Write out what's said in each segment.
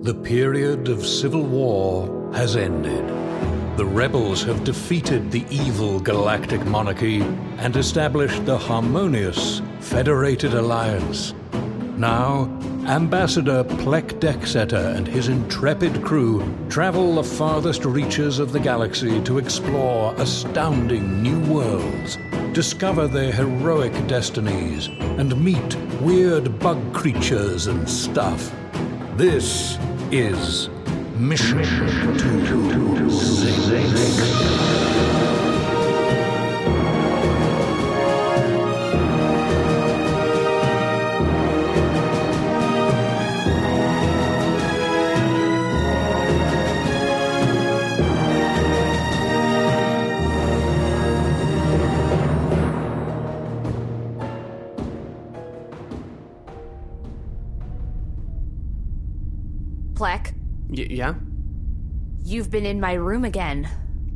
The period of civil war has ended. The rebels have defeated the evil galactic monarchy and established the harmonious Federated Alliance. Now, Ambassador Plek Dexeter and his intrepid crew travel the farthest reaches of the galaxy to explore astounding new worlds, discover their heroic destinies, and meet weird bug creatures and stuff. This is Mission to Zek. Plek? Yeah? You've been in my room again.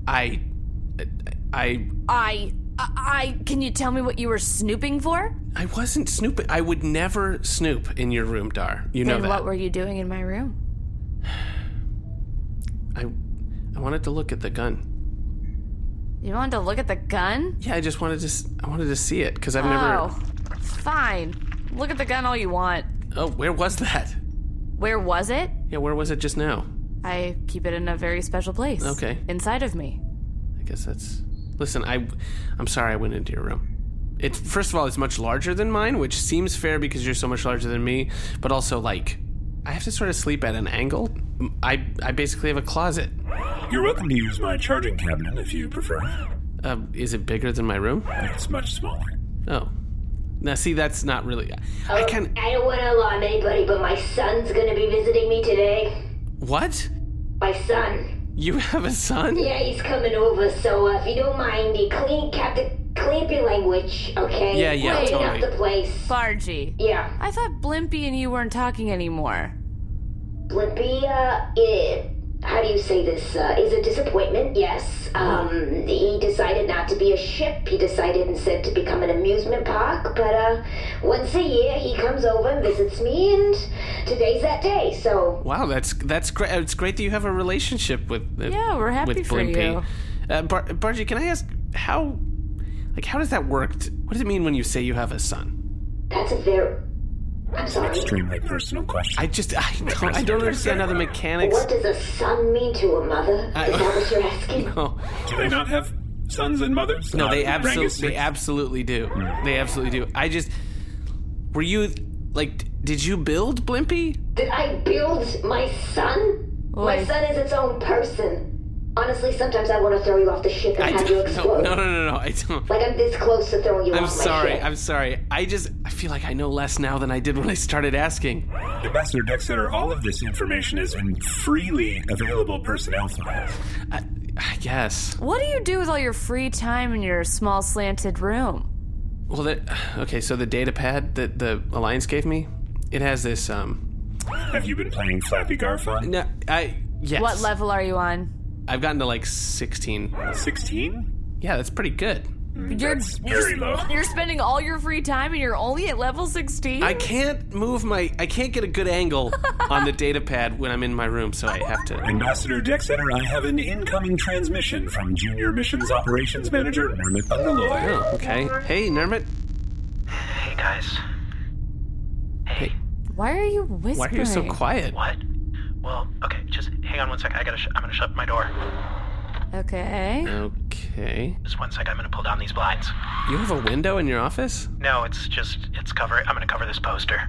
Can you tell me what you were snooping for? I wasn't snooping. I would never snoop in your room, Dar. You know that. Then what were you doing in my room? I wanted to look at the gun. You wanted to look at the gun? Yeah, I wanted to see it, because I've never... Oh, fine. Look at the gun all you want. Oh, where was that? Where was it? Yeah, where was it just now? I keep it in a very special place. Okay. Inside of me. I guess that's... Listen, I'm sorry I went into your room. First of all, it's much larger than mine, which seems fair because you're so much larger than me, but also, like, I have to sort of sleep at an angle. I basically have a closet. You're welcome to use my charging cabinet if you prefer. Is it bigger than my room? It's much smaller. Oh. Now, see, that's not really... I don't want to alarm anybody, but my son's going to be visiting me today. What? My son. You have a son? Yeah, he's coming over, so if you don't mind, clamp your language, okay? Yeah, Clean totally. up the place. Bargy. Yeah. I thought Blimpy and you weren't talking anymore. Blimpy, how do you say this? Is a disappointment, yes. He decided not to be a ship. He decided instead to become an amusement park. But once a year, he comes over and visits me, and today's that day, so... Wow, that's great. It's great that you have a relationship with Yeah, we're happy with for Blimpy. you. Bargy, can I ask, how does that work? What does it mean when you say you have a son? That's a very... I'm sorry. Extremely personal question. I don't understand how the mechanics... What does a son mean to a mother? Is that what you're asking? No. Do they not have sons and mothers? No, they Rangus? absolutely do. They absolutely do. Were you, like, did you build Blimpy? Did I build my son? My Wait. son is its own person. Honestly, sometimes I want to throw you off the ship and have you explode. No, I don't. Like I'm this close to throwing you off my ship. I'm sorry. I feel like I know less now than I did when I started asking. Ambassador Dexeter, all of this information is in freely available personnel files. I guess. What do you do with all your free time in your small slanted room? Well, so the data pad that the Alliance gave me, it has this, Have you been playing Flappy Garfon? No, yes. What level are you on? I've gotten to like 16. 16? Yeah, that's pretty good. That's very low. You're spending all your free time and you're only at level 16? I can't get a good angle on the data pad when I'm in my room, so I have to... Ambassador Dexeter, I have an incoming transmission from Junior Missions Operations Manager Nermit Bungaloy. Oh, okay. Hey, Nermit. Hey, guys. Hey. Why are you whispering? Why are you so quiet? What? Well, okay, just hang on 1 sec. I'm gonna shut my door. Okay. Okay. Just 1 sec. I'm gonna pull down these blinds. You have a window in your office? No, it's cover. I'm gonna cover this poster.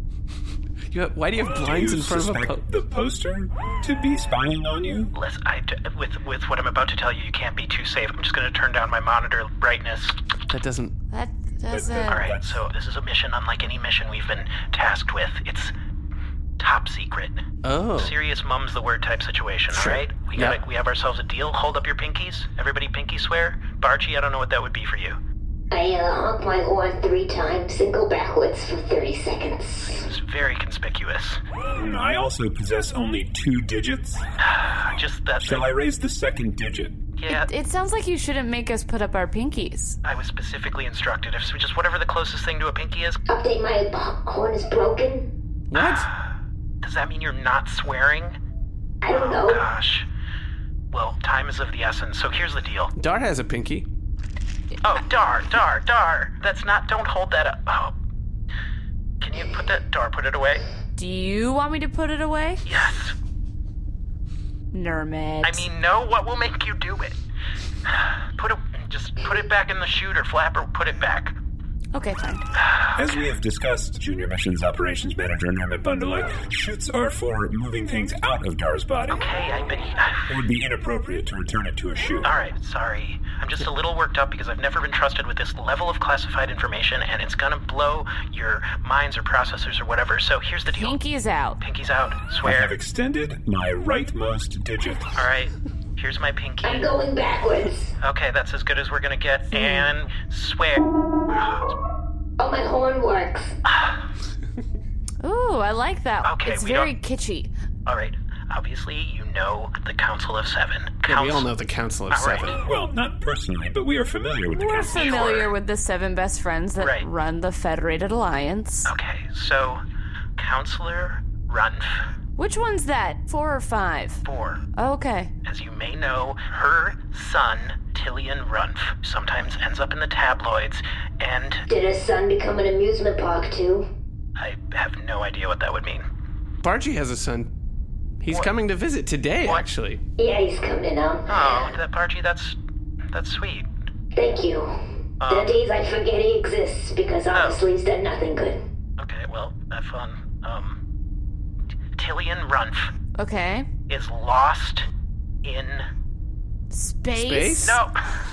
Why do you have blinds Do you in front of a suspect the poster to be spying on you? Listen, with what I'm about to tell you, you can't be too safe. I'm just gonna turn down my monitor brightness. That doesn't... That doesn't... All right, so this is a mission unlike any mission we've been tasked with. It's top secret. Oh. Serious mum's the word type situation, Sure. all right? We have ourselves a deal. Hold up your pinkies. Everybody pinky swear. Bargy, I don't know what that would be for you. I honk my horn 3 times and go backwards for 30 seconds. It's very conspicuous. I also possess only 2 digits. Just that... Shall I raise the second digit? Yeah, It sounds like you shouldn't make us put up our pinkies. I was specifically instructed. If just whatever the closest thing to a pinky is. Update, my horn is broken. What? The Does that mean you're not swearing? I don't know. Oh, gosh. Well, time is of the essence, so here's the deal. Dar has a pinky. Oh, Dar. That's not, don't hold that up. Oh. Can you put it away? Do you want me to put it away? Yes. Nermit. I mean, no, what will make you do it? Just put it back in the chute or flap or put it back. Okay, fine. As we have discussed, Junior Missions Operations Manager Nermit Bundalite, chutes are for moving things out of Dar's body. Okay, It would be inappropriate to return it to a chute. Alright, sorry. I'm just a little worked up because I've never been trusted with this level of classified information, and it's gonna blow your minds or processors or whatever, so here's the deal. Pinky's out. Pinky's out. I Swear. have extended my rightmost digit. Alright, here's my pinky. I'm going backwards. Okay, that's as good as we're gonna get, and swear. Oh, my horn works. Ooh, I like that. Okay, it's we very don't- kitschy. Alright, obviously you know the Council of Seven. Yeah, we all know the Council of All right. Seven. Well, not personally, but we are familiar with the We're council. familiar with the 7 best friends that Right. run the Federated Alliance. Okay, so Counselor Runf, Which one's that? 4 or 5? 4. Okay. As you may know, her son, Tillian Runf, sometimes ends up in the tabloids, and Did his son become an amusement park, too? I have no idea what that would mean. Bargy has a son. He's coming to visit today, What? actually. Yeah, he's coming up. Oh, that Bargy, that's sweet. Thank you. There are days I forget he exists because honestly he's done nothing good. Okay, well, have fun. Tillian Runf Okay. is lost in... Space? No,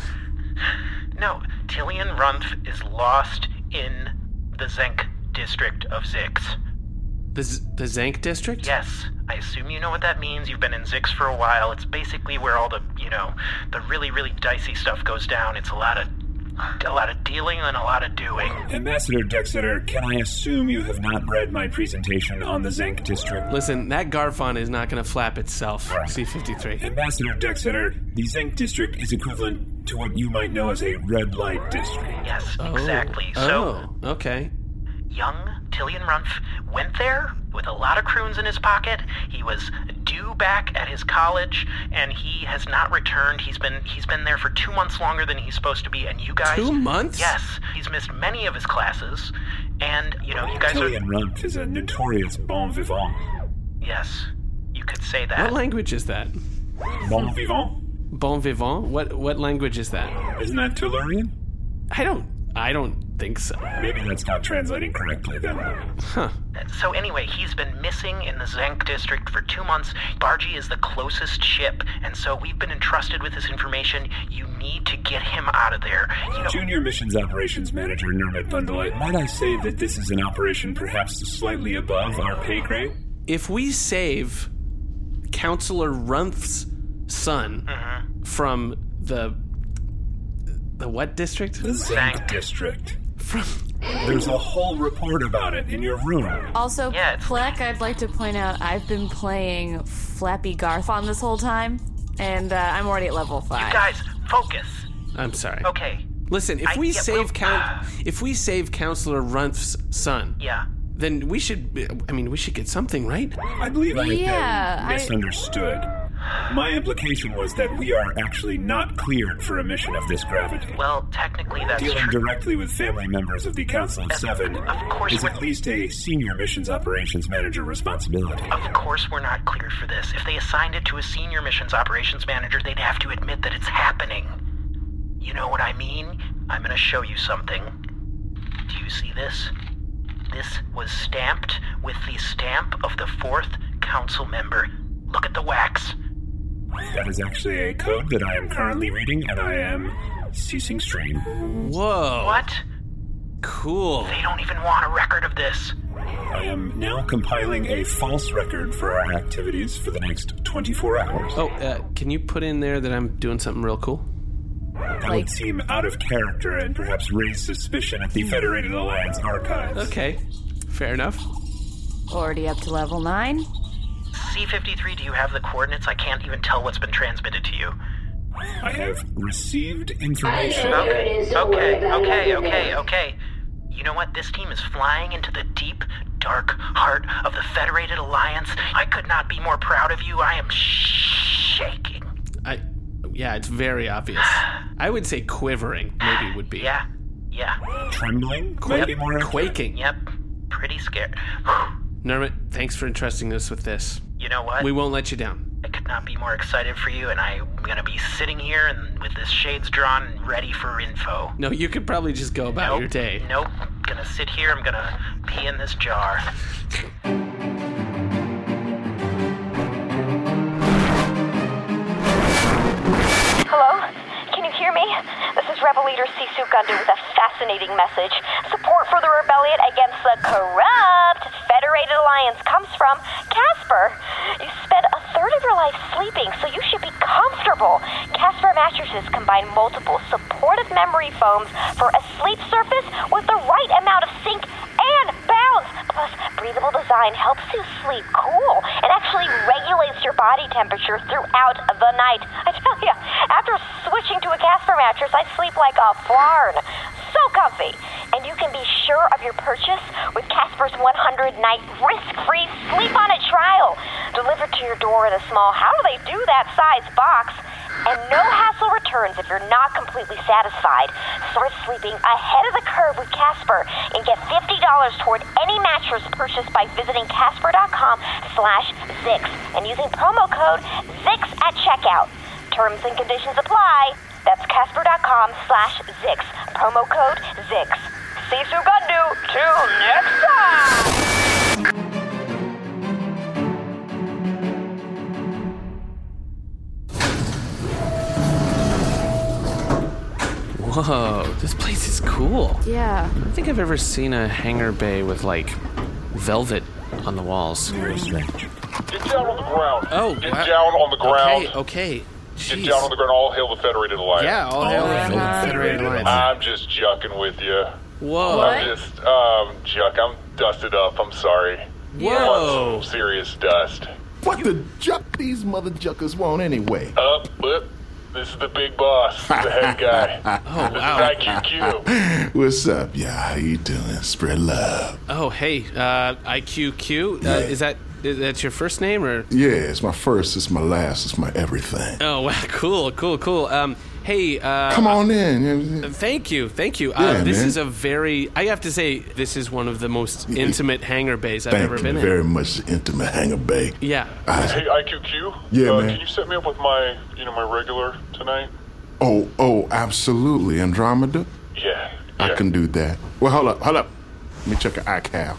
Tillian Runf is lost in the Zenk district of Zix. The Zank district? Yes, I assume you know what that means. You've been in Zix for a while. It's basically where all the, the really, really dicey stuff goes down. It's a lot of dealing and a lot of doing. Ambassador Dexeter, can I assume you have not read my presentation on the Zenk district? Listen, that Garfon is not going to flap itself. Right. C-53. Ambassador Dexeter, the Zenk district is equivalent to what you might know as a red light district. Yes, exactly. So, Oh, okay. young Tillian Runf went there with a lot of croons in his pocket. He was due back at his college, and he has not returned. He's been there for 2 months longer than he's supposed to be, and you guys... 2 months? Yes, he's missed many of his classes, and, you guys Tillian are... Runf is a notorious bon vivant. Yes, you could say that. What language is that? Bon vivant? Bon vivant? What language is that? Isn't that Tellurian? I don't think so. Maybe that's not translating correctly then. So anyway, he's been missing in the Zenk district for 2 months. Bargy is the closest ship, and so we've been entrusted with this information. You need to get him out of there. Junior Missions Operations Manager Nermit Bundalite, might I say that this is an operation perhaps slightly above our pay grade? If we save Counselor Runf's son from the what district? The Zenk district. There's a whole report about it in your room. Also, Yeah, it's- Plek, I'd like to point out I've been playing Flappy Garfon this whole time, and I'm already at level 5. Guys, focus. I'm sorry. Okay. Listen, if we save Counselor Runf's son, Yeah. then we should get something, right? I believe I have Yeah, been misunderstood. My implication was that we are actually not cleared for a mission of this gravity. Well, technically that's Dealing true. directly with family members of the Council of Seven Of course is we're- at least a senior missions operations manager responsibility. Of course we're not cleared for this. If they assigned it to a senior missions operations manager, they'd have to admit that it's happening. You know what I mean? I'm gonna show you something. Do you see this? This was stamped with the stamp of the 4th council member. Look at the wax. That is actually a code that I am currently reading, and I am ceasing stream. Whoa. What? Cool. They don't even want a record of this. I am now compiling a false record for our activities for the next 24 hours. Oh, can you put in there that I'm doing something real cool? That like- would seem out of character and perhaps raise suspicion at the Federated Alliance archives. Okay. Fair enough. Already up to level 9. C-53, do you have the coordinates? I can't even tell what's been transmitted to you. I have received I information. know where it is. Don't worry about it. I'll get there. Okay. You know what? This team is flying into the deep, dark heart of the Federated Alliance. I could not be more proud of you. I am shaking. Yeah, it's very obvious. I would say quivering, maybe would be. Yeah. Trembling? Maybe more Quaking. Yep. Pretty scared. Nermit, thanks for entrusting us with this. You know what? We won't let you down. I could not be more excited for you, and I'm gonna be sitting here and with this shades drawn and ready for info. No, you could probably just go about your day. Nope. Gonna sit here. I'm gonna pee in this jar. Hello? Can you hear me? This is Rebel Leader Sisu Gundu with a fascinating message. Support for the rebellion against the corrupt Federated Alliance comes from Casper. You spend a third of your life sleeping, so you should be comfortable. Casper mattresses combine multiple supportive memory foams for a sleep surface with the right amount of sink and bounce. Plus, breathable design helps you sleep cool and actually regulates your body temperature throughout the night. I tell you, after switching to a Casper mattress, I sleep like a farn. So comfy. And you can be sure of your purchase with Casper's 100-night risk-free sleep on it trial. Delivered to your door in a small, how do they do that size box? And no hassle returns if you're not completely satisfied. Start sleeping ahead of the curve with Casper and get $50 toward any mattress purchased by visiting Casper.com/Zix and using promo code ZIX at checkout. Terms and conditions apply. That's Casper.com/Zix. Promo code ZIX. Sisu Gundu. Till next time! Whoa, this place is cool. Yeah. I don't think I've ever seen a hangar bay with, like, velvet on the walls. Get down on the ground. Oh, Get wow. down on the ground. Okay. Jeez. Get down on the ground. All hail the Federated Alliance. Yeah, all hail the Federated Alliance. I'm just jucking with you. Whoa. I'm just, Juck. I'm dusted up. I'm sorry. Whoa. Some serious dust. What the juck these mother juckers want anyway? But this is the big boss, the head guy. Oh, This wow. is IQQ. What's up, y'all? How you doing? Spread love. Oh, hey, IQQ. That's your first name, or? Yeah, it's my first, it's my last, it's my everything. Oh, wow, cool. Hey, Come on in. Thank you. Yeah, this man. is I have to say, this is one of the most intimate hangar bays I've Thank ever you been in. very much, intimate hangar bay. Yeah. Hey, IQQ. Yeah, man. Can you set me up with my regular tonight? Oh, absolutely. Andromeda? Yeah. I can do that. Well, hold up. Let me check your iCal.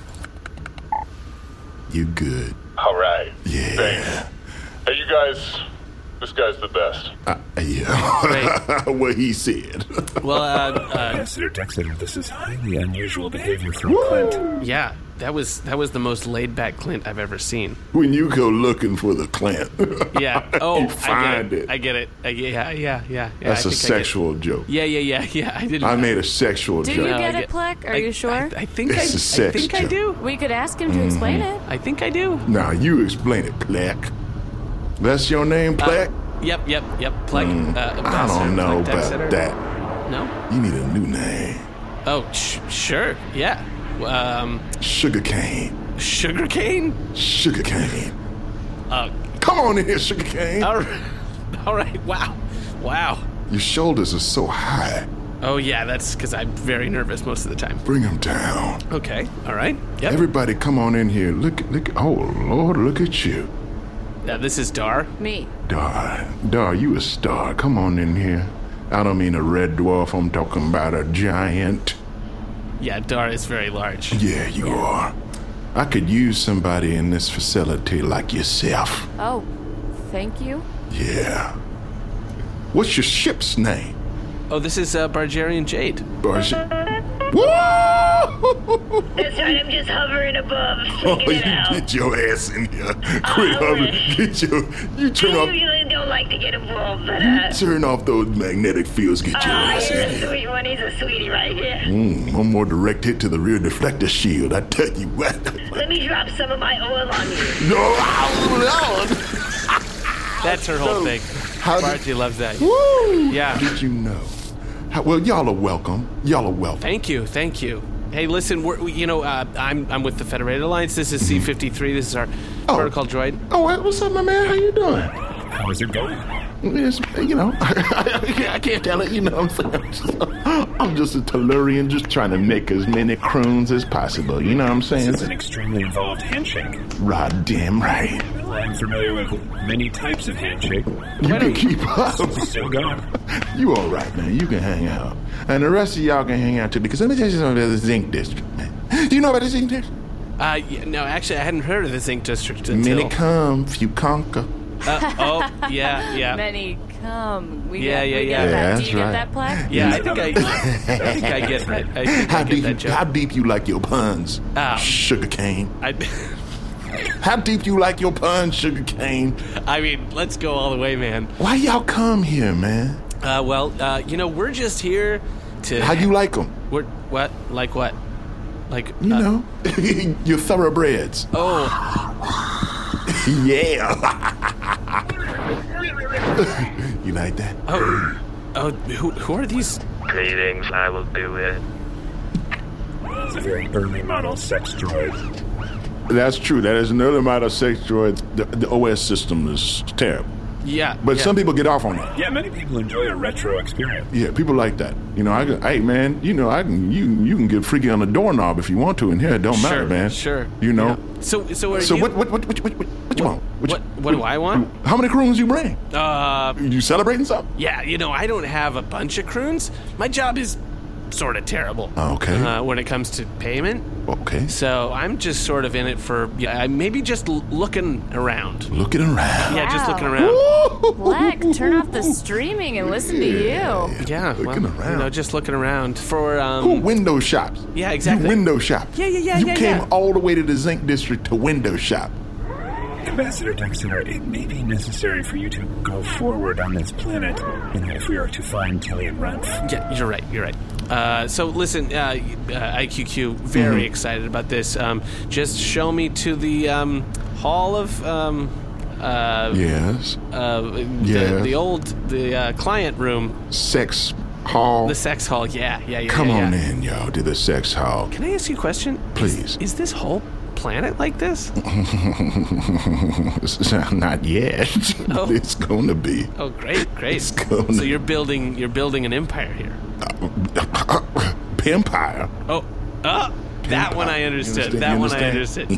You good. All right. Yeah. Thanks. Hey, you guys. This guy's the best. Yeah. What he said. Well, Ambassador Dexter, this is highly unusual behavior from Clint. yeah, that was the most laid-back Clint I've ever seen. When you go looking for the Clint. Yeah. Oh, You find it. I get it. Yeah. That's a sexual joke. Yeah. I didn't. I made a sexual Do joke. you get it, Plek? Are you sure? I think It's a sex I think I joke. do. We could ask him to explain it. I think I do. Now, you explain it, Plek. That's your name, Plek? Yep. Plek. I don't know about that. No. You need a new name. Oh, sure. Yeah. Sugarcane. Sugarcane. Sugarcane. Come on in here, Sugarcane. All right. Wow. Your shoulders are so high. Oh yeah, that's because I'm very nervous most of the time. Bring them down. Okay. All right. Yep. Everybody come on in here. Look. Oh, Lord, look at you. This is Dar. Me. Dar, you a star. Come on in here. I don't mean a red dwarf. I'm talking about a giant. Yeah, Dar is very large. Yeah, you are. I could use somebody in this facility like yourself. Oh, thank you. Yeah. What's your ship's name? Oh, this is Bargerian Jade. Whoa! That's right, I'm just hovering above. Oh, Figure you it out. get your ass in here. Quit hovering. You turn I off. usually don't like to get involved, but Turn off those magnetic fields. Get your ass you're in a here. sweet one. He's a sweetie right here. One more direct hit to the rear deflector shield. I tell you what. Let me drop some of my oil on you. No, That's her whole thing. How did- Bargy loves that. Woo! Yeah. Did you know? Well, y'all are welcome. Thank you. Hey, listen, I'm with the Federated Alliance. This is C-53. This is our protocol droid. Oh, what's up, my man? How you doing? How is it going? It's, I can't tell it, you know what I'm saying? I'm just a Tellurian just trying to make as many croons as possible, you know what I'm saying? It's an extremely involved handshake. Right, damn right. Well, I'm familiar with many types of handshake. You can keep up. So go. You all right, man. You can hang out. And the rest of y'all can hang out, too, because let me tell you something about the Zinc District, man. Do you know about the Zinc District? No, actually, I hadn't heard of the Zinc District until... Many come, few conquer. Yeah. Many come. We Yeah, get yeah. that. Do That's you get right. that plaque? Yeah, I think I get that. I think I get that joke. How deep you like your puns, sugar cane? How deep you like your puns, sugar cane? I mean, let's go all the way, man. Why y'all come here, man? We're just here to... How you like them? What? Like what? Like... You know, your thoroughbreds. Oh. Yeah. You like that? Who are these? Greetings, I will do it. It's a very early model sex droid. That's true. That is another model of sex droids. The OS system is terrible. Yeah. But some people get off on it. Yeah, many people enjoy a retro experience. Yeah, people like that. You know, hey man, you know, you can get freaky on the doorknob if you want to in here. It don't matter, man. Sure. You know. Yeah. So are So you... what you want? What do I want? How many croons you bring? You celebrating something? Yeah, I don't have a bunch of croons. My job is sort of terrible. Okay. When it comes to payment. Okay. So I'm just sort of in it for maybe just looking around. Looking around. Yeah, just looking around. Black, turn off the streaming and listen to you. Yeah, looking around. Just looking around for Who window shops? Yeah, exactly. You window shop. Yeah. You came all the way to the Zinc District to window shop. Ambassador Dexter, it may be necessary for you to go forward on this planet, if we are to find Tilly and Runf. Yeah, you're right. So listen, IQQ, very excited about this. Just show me to the hall of Yes. The client room. Sex hall. The sex hall. Yeah. Come on in, y'all, to the sex hall. Can I ask you a question? Please. Is this whole planet like this? Not yet. Oh. It's going to be. Oh, great. It's going So you're building an empire here. Empire. Oh, that one I understood. You understand?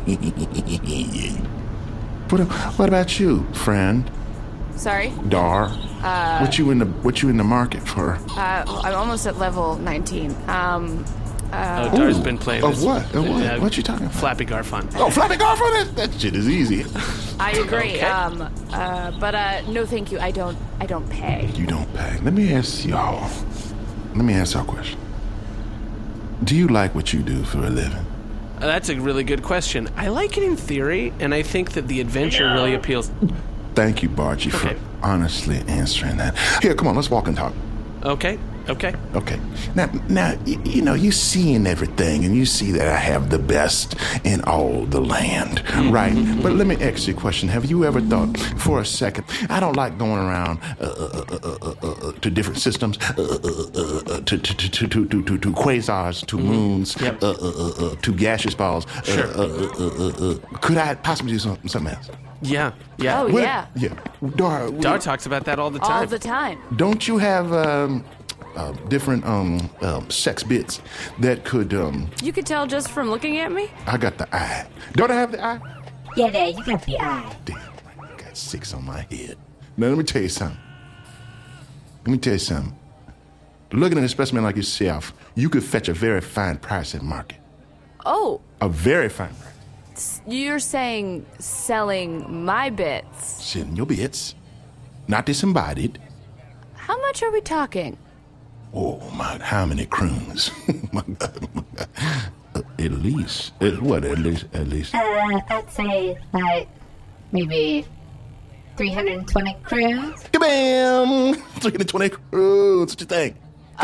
What about you, friend? Sorry? Dar. What you in the market for? I'm almost at level 19. Dar's been playing Of this. what? What you talking about? Flappy Garfon. Oh, Flappy Garfon? That shit is easy. I agree. Okay. But no, thank you. I don't pay. You don't pay. Let me ask y'all a question. Do you like what you do for a living? That's a really good question. I like it in theory, and I think that the adventure really appeals. Thank you, Bargy, for honestly answering that. Here, come on, let's walk and talk. Okay. Now, you seeing everything, and you see that I have the best in all the land, right? But let me ask you a question. Have you ever thought for a second, I don't like going around to different systems, to quasars, to moons, to gaseous balls. Sure. Could I possibly do something else? Yeah. Oh, yeah. Yeah. Dar talks about that all the time. All the time. Don't you have different sex bits that could You could tell just from looking at me? I got the eye. Don't I have the eye? Yeah, there, you got the eye. Damn, I got 6 on my head. Now let me tell you something. Looking at a specimen like yourself, you could fetch a very fine price at market. Oh. A very fine price. You're saying selling my bits. Selling your bits. Not disembodied. How much are we talking? Oh, my, how many croons? My God. At least? At least? I'd say, maybe 320 croons. Kabam! 320 croons. What you think?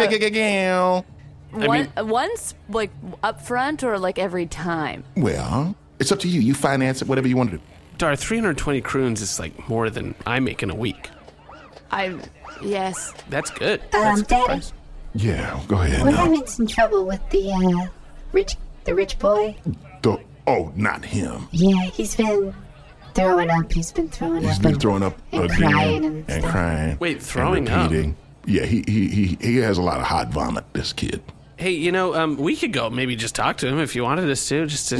Once, like, up front or, like, every time? Well, it's up to you. You finance it, whatever you want to do. Dar, 320 croons is, like, more than I make in a week. Yes. That's good. That's a good Daddy? price. Yeah, go ahead. We're having some trouble with the The rich boy? Oh, not him. Yeah, he's been throwing up. He's been throwing up. He's been throwing up and again crying and crying. Wait, throwing and up? repeating. Yeah, he has a lot of hot vomit, this kid. Hey, we could go maybe just talk to him if you wanted us to. Just to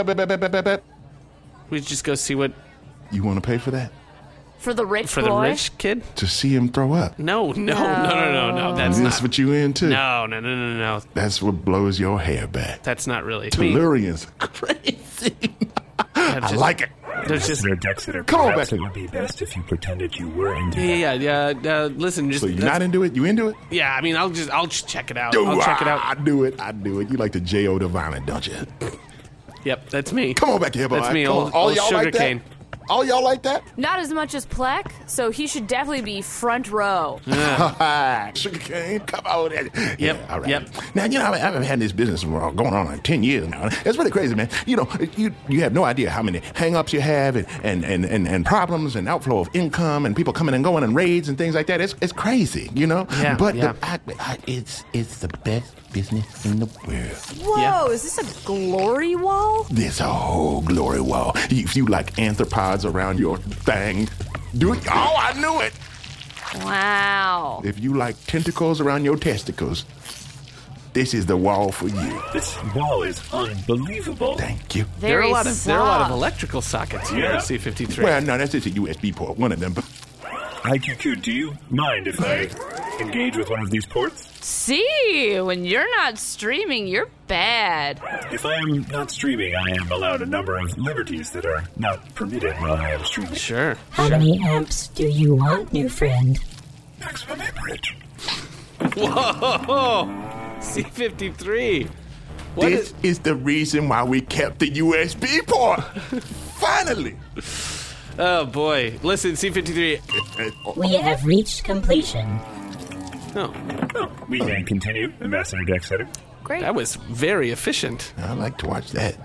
we just go see what... You want to pay for that? For the rich For boy? the rich kid? To see him throw up? No. That's That's what you into? No. That's what blows your hair back. That's not really. Tellurian's crazy. I like it. Ambassador Dexter, Come on, perhaps back. it would be best if you pretended you were into it. Yeah. Listen, just... So you're not into it? You into it? Yeah, I mean, I'll just check it out. Dude, I'll check it out. I do it. You like the J.O. Divine, don't you? Yep, that's me. Come on back here, boy. That's me, Come old on. All y'all sugar like that? cane. All y'all like that? Not as much as Plek, so he should definitely be front row. Sugar cane, come on. Yep, Yeah, all right. yep. Now, I've had this business going on like 10 years now. It's really crazy, man. You have no idea how many hang-ups you have and problems and outflow of income and people coming and going and raids and things like that. It's crazy, Yeah, But yeah. it's the best business in the world. Whoa, is this a glory wall? There's a whole glory wall. If you like arthropods around your thing, do it. Oh, I knew it. Wow. If you like tentacles around your testicles, this is the wall for you. This wall is unbelievable. Thank you. There are a lot soft. of electrical sockets here at C-53. Well, no, that's just a USB port, one of them. But IQQ, do you mind if I engage with one of these ports? See, when you're not streaming, you're bad. If I am not streaming, I am allowed a number of liberties that are not permitted while I am streaming. Sure. How many amps do you want, new friend? Maximum amperage. Whoa! C-53. this is the reason why we kept the USB port. Finally. Oh, boy. Listen, C-53. We have reached completion. Oh, We can continue, Ambassador Dexter. Great. that was very efficient. I like to watch that.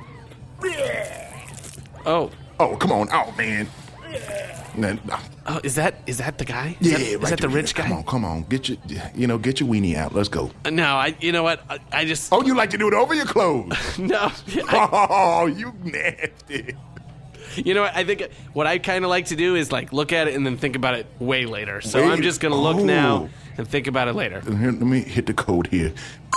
Oh, Come on. Oh, man. is that the guy? Yeah, Is right that the there. rich guy? Come on. Get your weenie out. Let's go. No, you know what? I just... Oh, you like to do it over your clothes? No. Oh, you nasty. You know what? I think what I kind of like to do is like look at it and then think about it way later. So Wait. I'm just going to look now and think about it later. Here, let me hit the code here.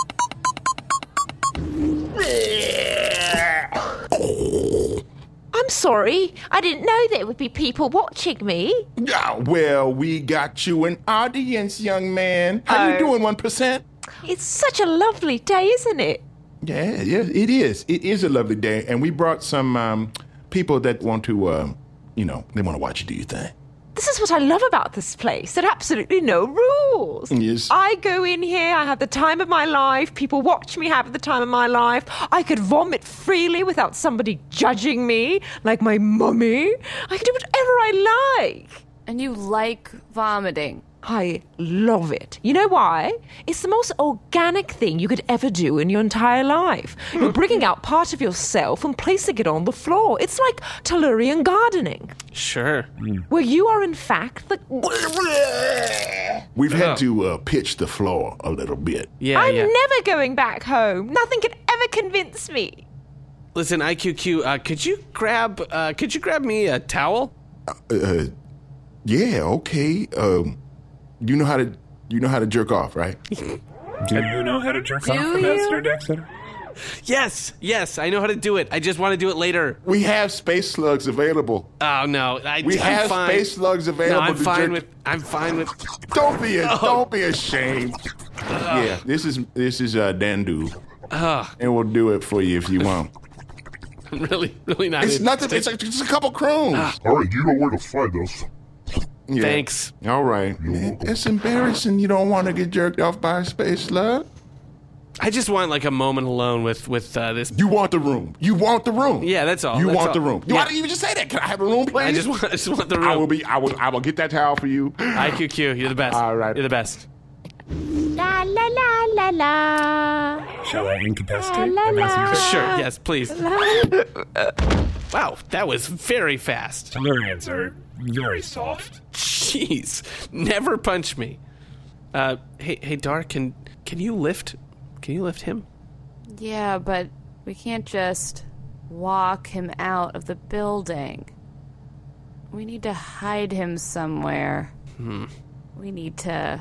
I'm sorry. I didn't know there would be people watching me. Yeah, well, we got you an audience, young man. How you doing, 1%? It's such a lovely day, isn't it? Yeah, it is. It is a lovely day, and we brought some people that want to, they want to watch you do your thing. This is what I love about this place. There are absolutely no rules. Yes. I go in here, I have the time of my life. People watch me have the time of my life. I could vomit freely without somebody judging me, like my mummy. I can do whatever I like. And you like vomiting. I love it. You know why? It's the most organic thing you could ever do in your entire life. You're bringing out part of yourself and placing it on the floor. It's like Tellurian gardening, Sure. where you are in fact the... We've had to pitch the floor a little bit. Yeah, I'm yeah. never going back home. Nothing can ever convince me. Listen, IQQ, could you grab me a towel? Yeah, okay. You know how to jerk off, right? Do you know how to jerk off, you? Ambassador Dexter? Yes, I know how to do it. I just want to do it later. We have space slugs available. Oh no, We I'm have fine. space slugs available. No, I'm to fine jerk. with. Don't be ashamed. Yeah, this is Dandu, and we'll do it for you if you want. I'm really not. It's nothing. It's just a couple croons. All right, you know where to find us. Yeah. Thanks. All right. Man, it's embarrassing. You don't want to get jerked off by a space slug. I just want like a moment alone with this. You want the room. You want the room. Yeah, that's all. You That's want all. the room. Yeah. Why didn't you just say that? Can I have a room, please? I just want the room. I will get that towel for you. IQQ, you're the best. All right. You're the best. La la la la la. Shall I incapacitate La, la, Ambassador la. Dexter? Sure, yes, please. Wow, that was very fast. Tellurians are very soft. Jeez, never punch me. Hey, Dar, can you lift him? Yeah, but we can't just walk him out of the building. We need to hide him somewhere. We need to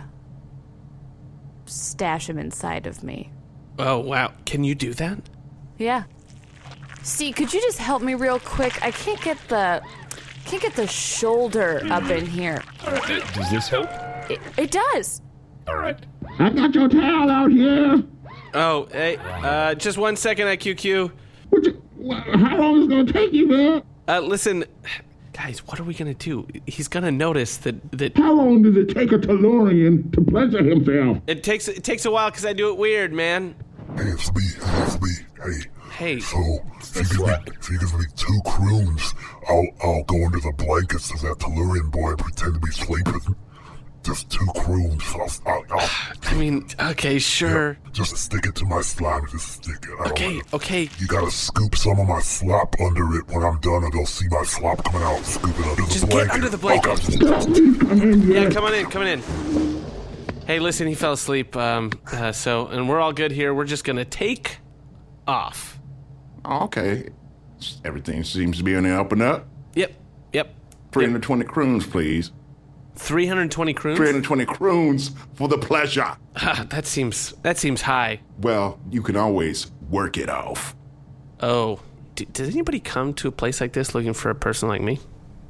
stash him inside of me. Oh, wow. Can you do that? Yeah. See, could you just help me real quick? I can't get the shoulder up in here. Does this help? It does. All right. I got your towel out here. Oh, hey, just 1 second, IQQ. How long is it going to take you, man? Listen, guys, what are we going to do? He's going to notice that... How long does it take a Tellurian to pleasure himself? It takes a while because I do it weird, man. Hey, it's me. Hey. So, if you give me 2 croons, I'll go under the blankets of that Tellurian boy and pretend to be sleeping. Just 2 croons. I mean, okay, sure. Yeah, just stick it to my slime. Just stick it. Okay. You gotta scoop some of my slop under it when I'm done, or they'll see my slop coming out. Scoop it under the blanket. Just get under the blanket. Okay. Yeah, come on in. Hey, listen, he fell asleep. And we're all good here. We're just gonna take off. Okay. Everything seems to be on the up and up. Yep. 320 croons, please. 320 croons? 320 croons for the pleasure. That seems high. Well, you can always work it off. Oh, does anybody come to a place like this looking for a person like me?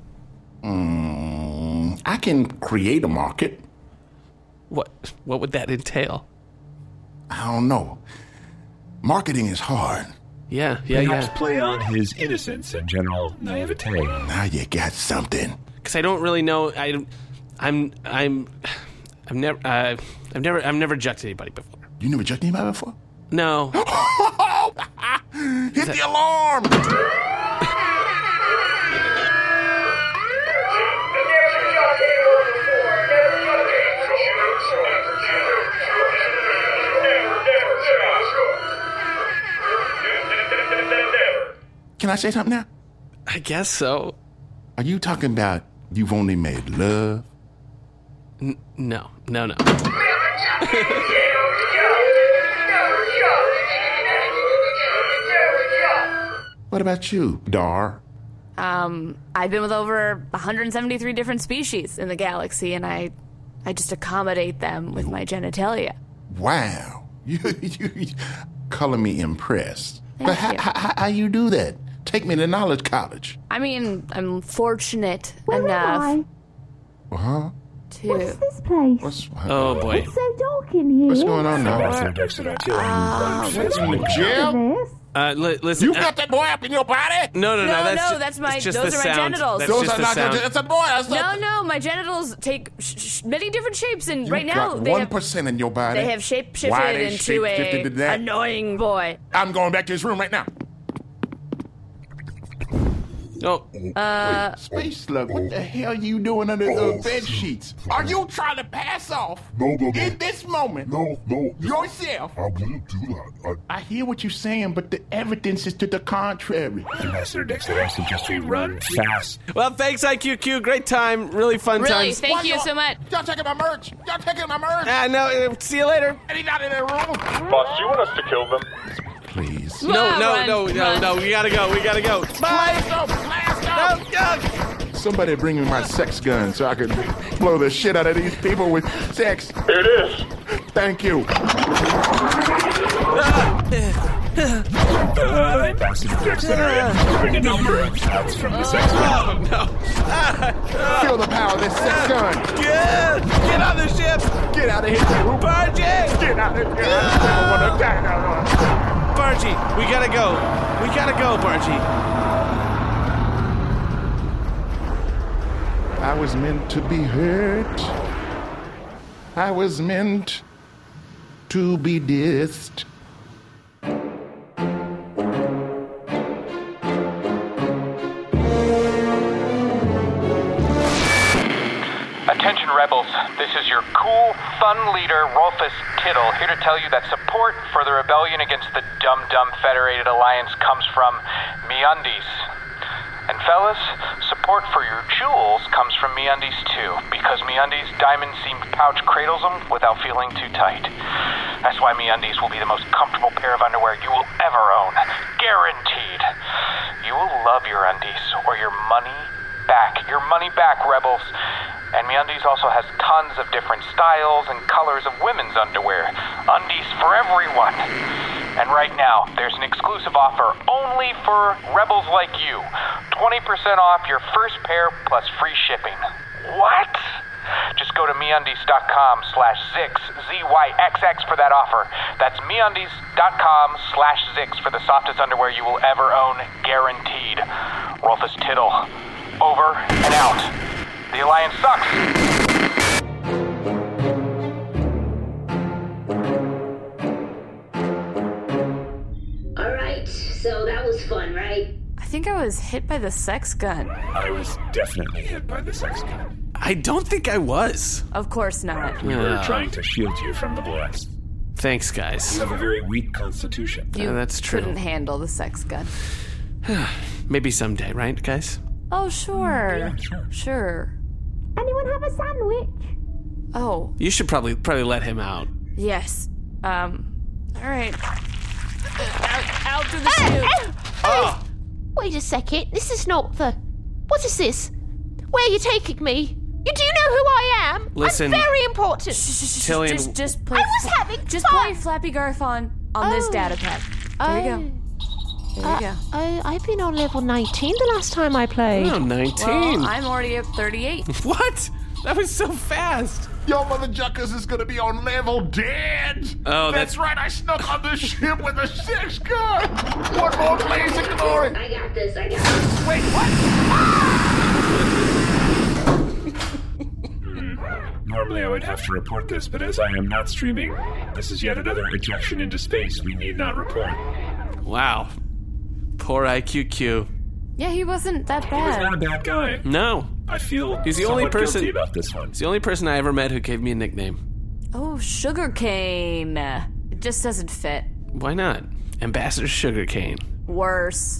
I can create a market. What would that entail? I don't know. Marketing is hard. Yeah. Perhaps play on his innocence and general naivete. Now you got something. Because I don't really know. I've never jucked anybody before. You never jucked anybody before? No. Hit the alarm! Can I say something now? I guess so. Are you talking about you've only made love? No. What about you, Dar? I've been with over 173 different species in the galaxy, and I just accommodate them with my genitalia. Wow. You color me impressed. Thank you. How you do that? Take me to Knowledge College. I mean, I'm fortunate enough Uh-huh. to... What's this place? Oh, boy. It's so dark in here. What's going on now? Jim? Listen. You got that boy up in your body? No. That's my. Just those the are sound. my genitals. That's Those just are the not sound. That's a boy. That's No, my genitals take many different shapes, and right now got they 1% in your body. have shape-shifted Why they into shape-shifted to that? annoying boy. I'm going back to this room right now. Oh. Space Slug, what the hell are you doing under the bed sheets? Are you trying to pass off? No. In this moment? No. Yourself? I wouldn't do that. I hear what you're saying, but the evidence is to the contrary. Ambassador Dexter, I suggest we run fast. Well, thanks, IQQ. Great time. Really fun Really, times. thank you so much. Y'all taking my merch? No, see you later. And he's not in that room. Boss, do you want us to kill them? Please. No. We gotta go. Bye. Blast off. Somebody bring me my sex gun so I can blow the shit out of these people with sex. Here it is. Thank you. Ambassador Dexter, bring a number of shots from the sex gun. No. Feel the power of this sex gun. Get on the ship. Get out of here, you. Bargy. Get out of here. I don't want to die now. Bargy, we gotta go, Bargy. I was meant to be hurt. I was meant to be dissed. Attention rebels, this is your cool, fun leader, Rolfus Tittle, here to tell you that support for the rebellion against the dumb Federated Alliance comes from MeUndies. And fellas, support support for your jewels comes from MeUndies too, because MeUndies diamond-seamed pouch cradles them without feeling too tight. That's why MeUndies will be the most comfortable pair of underwear you will ever own. Guaranteed. You will love your undies or your money back. Your money back, Rebels. And MeUndies also has tons of different styles and colors of women's underwear. Undies for everyone. And right now, there's an exclusive offer only for Rebels like you. 20% off your first pair plus free shipping. What? Just go to MeUndies.com/Zix, ZYXX for that offer. That's MeUndies.com/Zix for the softest underwear you will ever own, guaranteed. Rolfus Tittle, over and out. The Alliance sucks. Alright, so that was fun, right? I think I was hit by the sex gun. I was definitely hit by the sex gun. I don't think I was. Of course not. We were trying to shield you from the blast. Thanks, guys. You have a very weak constitution. That's true. Couldn't handle the sex gun. Maybe someday, right, guys? Oh, sure. Yeah, Sure. Anyone have a sandwich? Oh, You should probably let him out. yes. All right. Out through the chute. Oh! Wait a second. This is not the... What is this? Where are you taking me? You do know who I am. Listen, I'm very important. Tillian, Just play. I was having Just fun. play Flappy Garth on this data pad. There you go. There you go. I've been on level 19 the last time I played. Oh, 19. Well, I'm already at 38. What? That was so fast. Yo, mother juckers is gonna be on level dead. Oh, that's right. I snuck on this ship with a sex gun. One more blaze of glory. I got this. Wait, what? Normally I would have to report this, but as I am not streaming, this is yet another ejection into space we need not report. Wow. Poor IQQ. Yeah, he wasn't that He was bad. not a bad guy. No. I feel He's the only somewhat person guilty about this one. He's the only person I ever met who gave me a nickname. Oh, sugarcane. It just doesn't fit. Why not? Ambassador Sugarcane. Worse.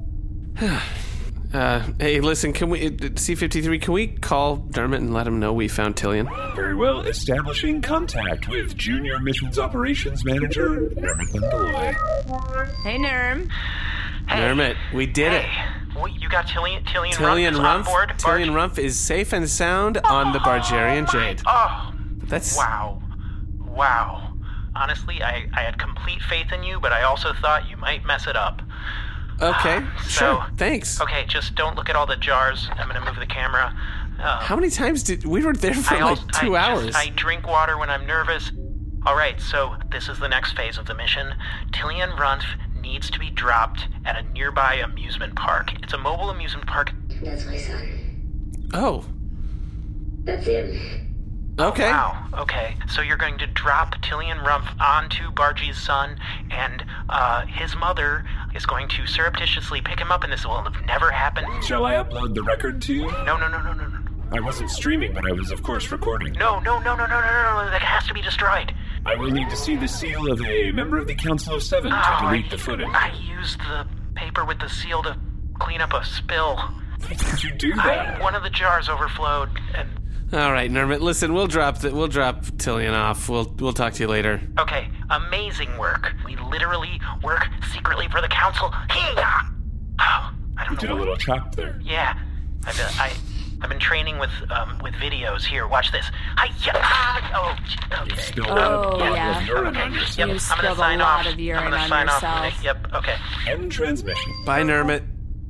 Hey, listen, can we C-53? Can we call Dermot and let him know we found Tillian? Very well. Establishing contact with Junior Missions Operations Manager Nermit Beloy. Hey, Nerm. Dermot, we did it. Wait, you got Tillian Tillian Rumpf on Rumpf. board? Tillian Rumpf is safe and sound on the Bargerian Jade. Oh, That's wow. Honestly, I had complete faith in you, but I also thought you might mess it up. okay. Sure. Thanks. Okay, just don't look at all the jars. I'm gonna move the camera. How many times we were there for like 2 hours? I drink water when I'm nervous. All right, so this is the next phase of the mission. Tillian Rumpf needs to be dropped at a nearby amusement park. It's a mobile amusement park. That's my son. Oh. That's him. Okay. Oh, wow. Okay. So you're going to drop Tillian Rumpf onto Bargie's son, and his mother is going to surreptitiously pick him up, and this will have never happened. Shall I upload the record to you? No. I wasn't streaming, but I was, of course, recording. No. That has to be destroyed. I will need to see the seal of a member of the Council of Seven to delete the footage. I used the paper with the seal to clean up a spill. How did you do that? One of the jars overflowed, and... All right, Nermit. Listen, we'll drop Tillian off. We'll talk to you later. Okay, amazing work. We literally work secretly for the Council. You did a little chop there. Yeah, I've been training with videos. Here, watch this. Okay. Spilled yeah. urine on yourself. Yep, You I'm spilled gonna a sign lot off. of urine I'm gonna on sign yourself. off. Yep. Okay. End transmission. Bye, Nermit.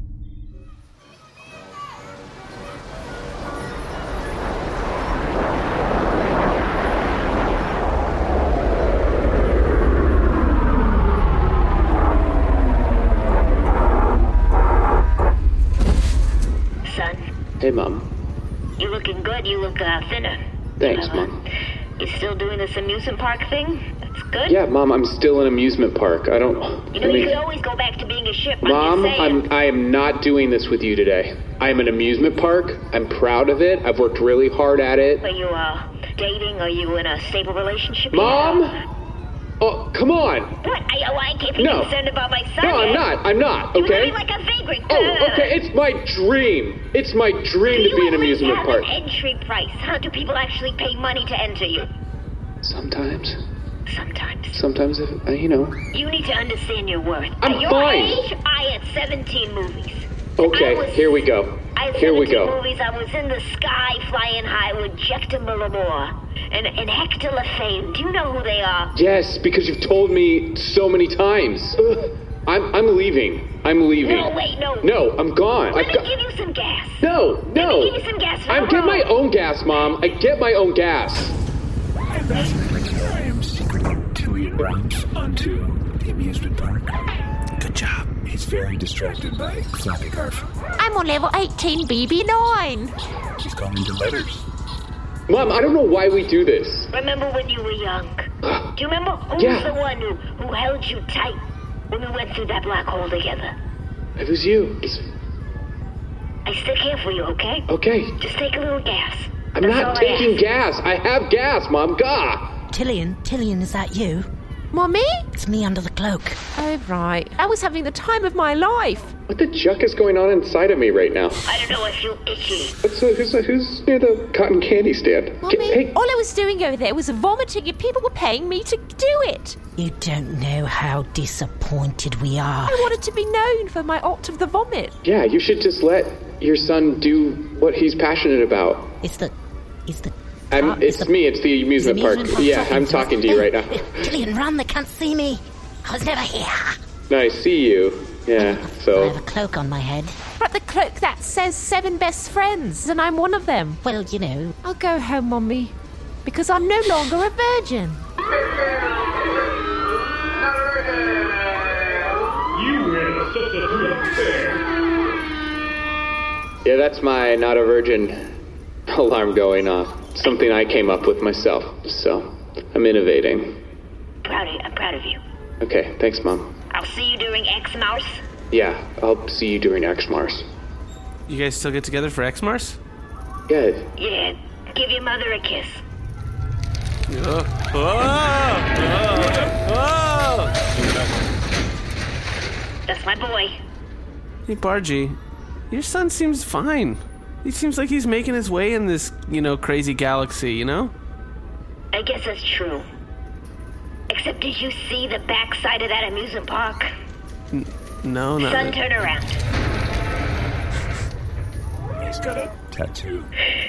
Son, Hey, Mom. you looking good. You look thinner. Thanks, Mom. You still doing this amusement park thing? That's good. Yeah, Mom, I'm still in an amusement park. I don't... You know, you could always go back to being a ship. Mom, I'm just saying. I am not doing this with you today. I am an amusement park. I'm proud of it. I've worked really hard at it. Are you dating? Are you in a stable relationship? Mom! Oh, come on! What? I can't be No. concerned about my son. No, I'm yet. not, You okay? look like a vagrant. secret. Oh, okay, it's my dream. It's my dream to be an amusement park. Do you already have an entry price, huh? Do people actually pay money to enter you? Sometimes. Sometimes, if, you know. You need to understand your worth. I'm At your fine. age, I had 17 movies. Okay, here we go. I had 17 movies. I was in the sky flying high with Jector Millimore and Hector LaFame. Do you know who they are? Yes, because you've told me so many times. I'm leaving. No, wait, no. No, I'm gone. Let me give you some gas. No. Let me give you some gas. I get my own gas, Mom. I get my own gas. I am secretly Tillian Rumps onto the amusement park. Good job. He's very distracted by Floppy Garf. I'm on level 18, BB9. He's calling to letters. Mom, I don't know why we do this. Remember when you were young? Do you remember who was the one who held you tight when we went through that black hole together? It was you. I still care for you, okay? Okay. Just take a little gas. I'm not taking gas. I have gas, Mom. Gah! Tillian, is that you? Mommy? It's me under the cloak. Oh, right. I was having the time of my life. What the juck is going on inside of me right now? I don't know, I feel itchy. Who's near the cotton candy stand? Mommy, all I was doing over there was vomiting and people were paying me to do it. You don't know how disappointed we are. I wanted to be known for my art of the vomit. Yeah, you should just let your son do what he's passionate about. It's the me, it's the amusement park. Yeah, I'm talking to you right now. Tillian, run, they can't see me. I was never here. No, I see you. Yeah, so... I have a cloak on my head. But the cloak that says 7 best friends, and I'm one of them. Well, you know. I'll go home, Mommy, because I'm no longer a virgin. You win such a sweet thing. Yeah, that's my not a virgin alarm going off. Something I came up with myself, so I'm innovating. I'm proud of you. Okay, thanks, Mom. I'll see you during X-Mars. Yeah, I'll see you during X-Mars. You guys still get together for X-Mars? Yeah. Yeah, give your mother a kiss. That's my boy. Hey, Bargy, your son seems fine. He seems like he's making his way in this, crazy galaxy, you know? I guess that's true. Except did you see the backside of that amusement park? No. Son, turn around. He's got a tattoo.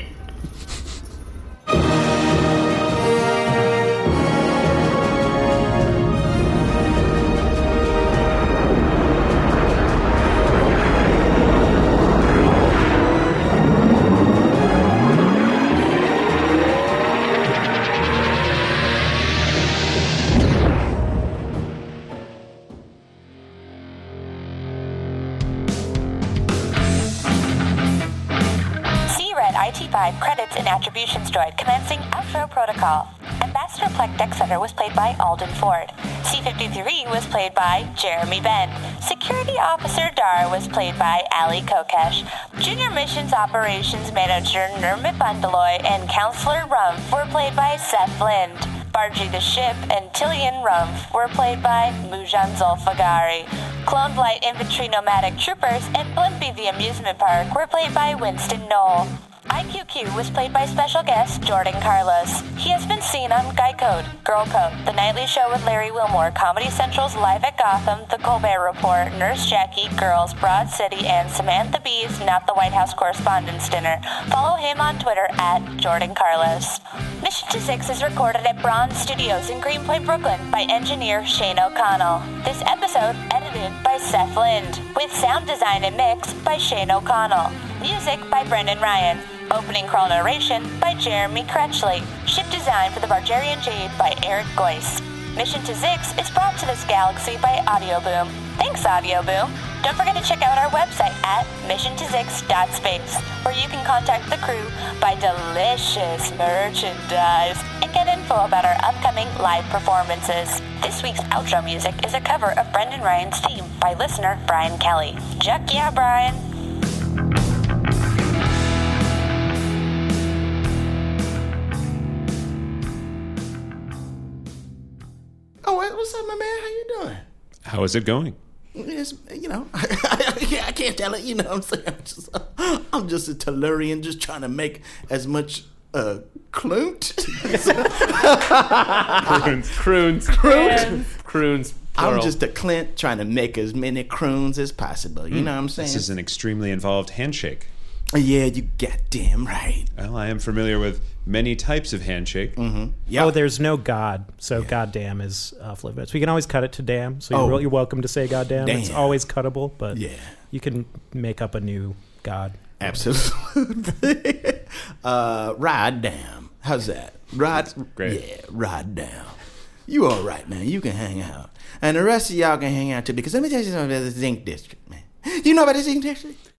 IT5 credits and attributions droid commencing outro protocol. Ambassador Plek Dexeter was played by Alden Ford. C-53 was played by Jeremy Benn. Security Officer Dar was played by Ali Kokesh. Junior Missions Operations Manager Nermit Bundaloy and Counselor Rumpf were played by Seth Lind. Bargy the Ship and Tillian Rumpf were played by Mujan Zulfagari. Clone Light Infantry Nomadic Troopers and Blimpy the Amusement Park were played by Winston Knoll. IQQ was played by special guest Jordan Carlos. He has been seen on Guy Code, Girl Code, The Nightly Show with Larry Wilmore, Comedy Central's Live at Gotham, The Colbert Report, Nurse Jackie, Girls, Broad City, and Samantha Bee's Not the White House Correspondents' Dinner. Follow him on Twitter at Jordan Carlos. Mission to 6 is recorded at Bronze Studios in Greenpoint, Brooklyn by engineer Shane O'Connell. This episode edited by Seth Lind, with sound design and mix by Shane O'Connell. Music by Brendan Ryan. Opening crawl narration by Jeremy Crutchley. Ship design for the Bargerian Jade by Eric Goyce. Mission to Zix is brought to this galaxy by Audioboom. Thanks, Audioboom. Don't forget to check out our website at missiontozix.space, where you can contact the crew, buy delicious merchandise, and get info about our upcoming live performances. This week's outro music is a cover of Brendan Ryan's theme by listener Brian Kelly. Juck yeah, Brian. Oh, what's up, my man? How you doing? How is it going? It's, I can't tell it. You know what I'm saying? I'm just a Tellurian, just trying to make as much clunt. Croons. I'm just a Clint trying to make as many croons as possible. You know what I'm saying? This is an extremely involved handshake. Yeah, you goddamn right. Well, I am familiar with many types of handshake. Mm-hmm. Yep. Oh, there's no God, so goddamn is off limits. We can always cut it to damn, so you're welcome to say goddamn. Damn. It's always cuttable, but yeah, you can make up a new God. Absolutely. Ride down. How's that? Great. Yeah, ride down. You all right, man. You can hang out. And the rest of y'all can hang out too, because let me tell you something about the Zinc District, man. You know about the Zinc District?